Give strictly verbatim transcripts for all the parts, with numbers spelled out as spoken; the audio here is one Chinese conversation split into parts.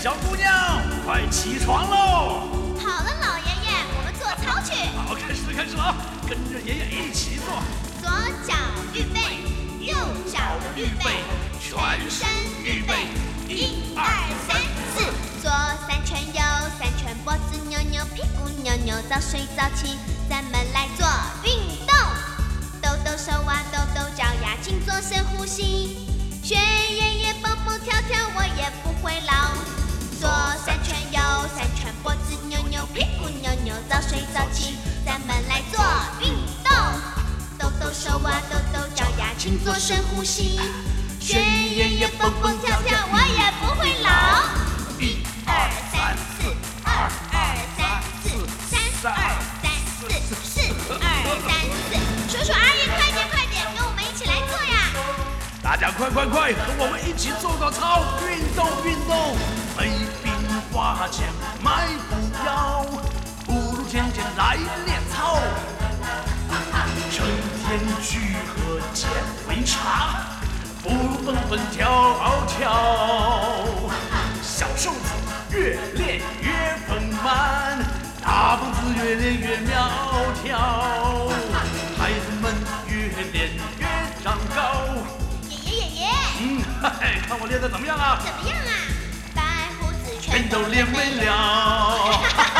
小姑娘，快起床喽！ 好了，老爷爷，我们做操去。 好，开始开始了啊！跟着爷爷一起做。 左脚预备，右脚预备，全身预备，一二三四，左三圈，右三圈，脖子扭扭，屁股扭扭，早睡早起，咱们来做运动。抖抖手啊，抖抖脚呀，请做深呼吸。学爷爷蹦蹦跳跳，我也不会老。左三圈，右三圈，脖子扭扭，屁股扭扭，早睡早起，咱们来做运动。抖抖手啊，抖抖脚呀，请做深呼吸。学爷爷蹦蹦跳跳，我也不会老。一二三四，二二三四，三二三四，四二三四。叔叔阿姨，快点快点，跟我们一起来做呀！ 大家快快快，和我们一起做个操，运动运动。没病花钱买不要，不如天天来练操。成天去喝减肥茶，不如蹦蹦跳跳。小瘦子越练越丰满，大胖子越练越苗条。孩子们越练越长高。 爷爷爷爷， 嗯，嘿嘿，看我练得怎么样啊？ 怎么样啊？白胡子全都练没了。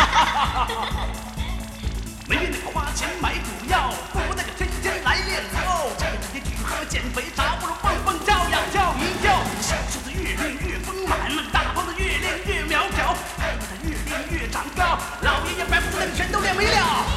没病花钱买补药，不如那个天天来练操。这个整天去喝减肥茶，不如蹦蹦跳呀跳一跳。小瘦子越练越丰满，大胖子越练越苗条，孩子越练越长高，老爷爷白胡子全都练没了。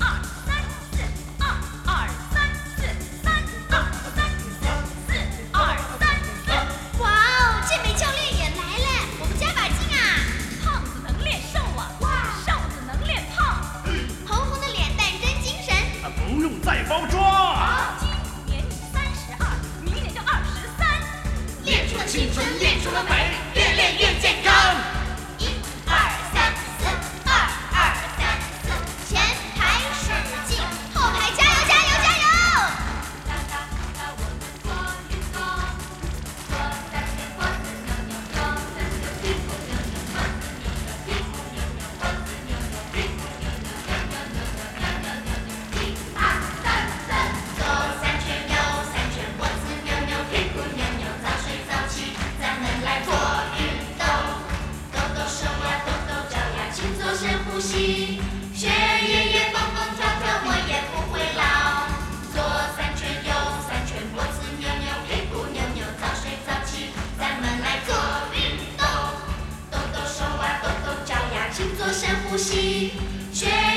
再包装。 今年你三十二，明年就二十三。 练出了青春，练出了美，越练越健康。一二三四，二二三四，前排使劲，后排加油加油加油！ 哒哒哒，我们做运动，左三圈脖子扭扭，右三圈屁股扭扭，脖子扭扭，屁股扭扭，脖子扭扭，屁股扭扭，扭扭扭扭扭扭扭扭，一二。 左三圈，右三圈，脖子扭扭，屁股扭扭，早睡早起，咱们来做运动。抖抖手呀，抖抖脚呀，请做深呼吸。学爷爷蹦蹦跳跳，我也不会老。左三圈，右三圈，脖子扭扭，屁股扭扭，早睡早起，咱们来做运动。抖抖手啊，抖抖脚呀，请做深呼吸。学